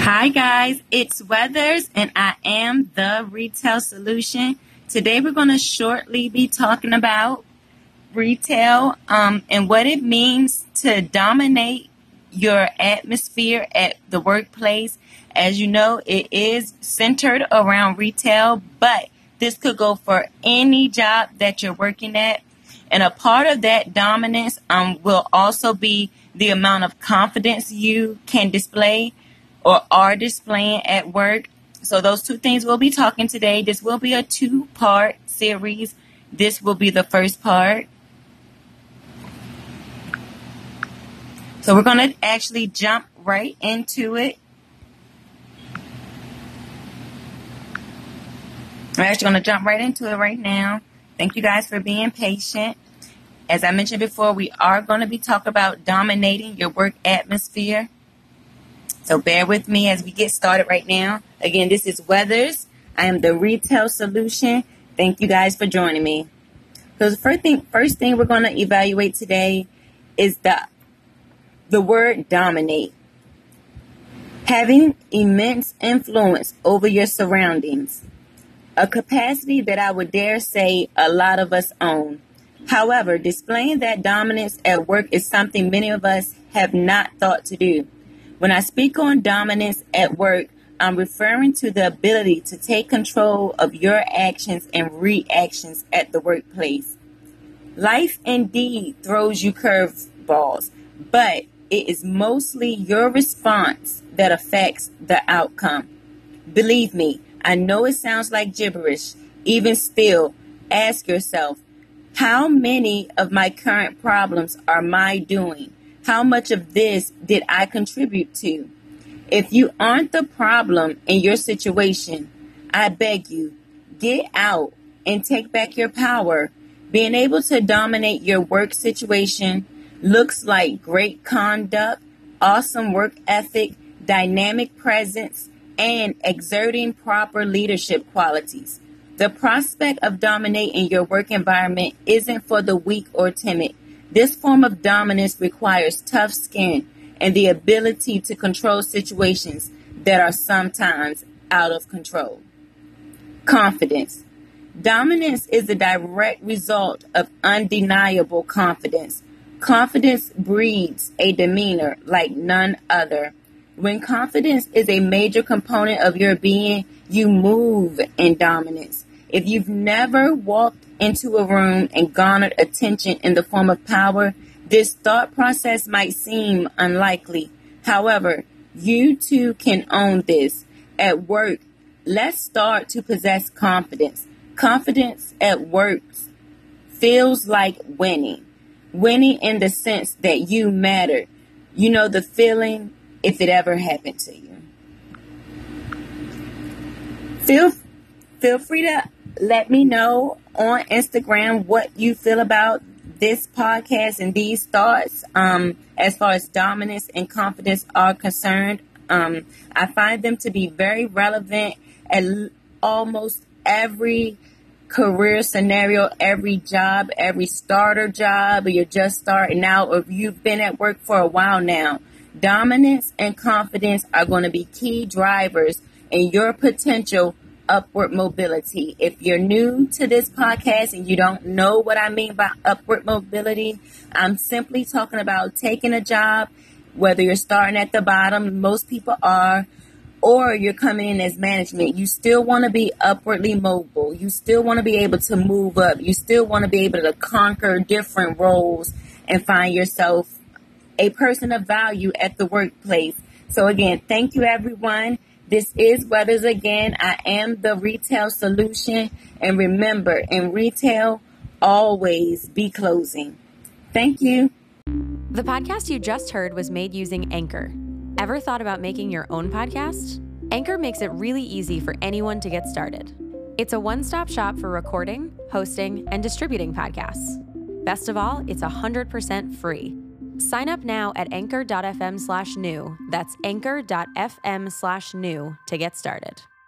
Hi guys, it's Weathers and I am the Retail Solution. Today we're going to shortly be talking about retail and what it means to dominate your atmosphere at the workplace. As you know, it is centered around retail, but this could go for any job that you're working at. And a part of that dominance will also be the amount of confidence you can display or are displaying at work. So those two things we'll be talking today. This will be a 2-part series. This will be the first part. So we're going to actually jump right into it. We're actually going to jump right into it right now. Thank you guys for being patient. As I mentioned before, we are going to be talking about dominating your work atmosphere. So bear with me as we get started right now. Again, this is Weathers. I am the Retail Solution. Thank you guys for joining me. So the first thing we're going to evaluate today is the word dominate. Having immense influence over your surroundings. A capacity that I would dare say a lot of us own. However, displaying that dominance at work is something many of us have not thought to do. When I speak on dominance at work, I'm referring to the ability to take control of your actions and reactions at the workplace. Life indeed throws you curveballs, but it is mostly your response that affects the outcome. Believe me, I know it sounds like gibberish. Even still, ask yourself, how many of my current problems are my doing? How much of this did I contribute to? If you aren't the problem in your situation, I beg you, get out and take back your power. Being able to dominate your work situation looks like great conduct, awesome work ethic, dynamic presence, and exerting proper leadership qualities. The prospect of dominating your work environment isn't for the weak or timid. This form of dominance requires tough skin and the ability to control situations that are sometimes out of control. Confidence. Dominance is a direct result of undeniable confidence. Confidence breeds a demeanor like none other. When confidence is a major component of your being, you move in dominance. If you've never walked into a room and garnered attention in the form of power, this thought process might seem unlikely. However, you too can own this. At work, let's start to possess confidence. Confidence at work feels like winning. Winning in the sense that you matter. You know the feeling if it ever happened to you. Feel free to let me know on Instagram what you feel about this podcast and these thoughts as far as dominance and confidence are concerned. I find them to be very relevant at almost every career scenario, every job, every starter job, or you're just starting out, or you've been at work for a while now. Dominance and confidence are going to be key drivers in your potential upward mobility. If you're new to this podcast and you don't know what I mean by upward mobility, I'm simply talking about taking a job, whether you're starting at the bottom, most people are, or you're coming in as management. You still want to be upwardly mobile. You still want to be able to move up. You still want to be able to conquer different roles and find yourself a person of value at the workplace. So again, thank you everyone. This is Weathers again. I am the Retail Solution. And remember, in retail, always be closing. Thank you. The podcast you just heard was made using Anchor. Ever thought about making your own podcast? Anchor makes it really easy for anyone to get started. It's a one-stop shop for recording, hosting, and distributing podcasts. Best of all, it's 100% free. Sign up now at anchor.fm/new. That's anchor.fm/new to get started.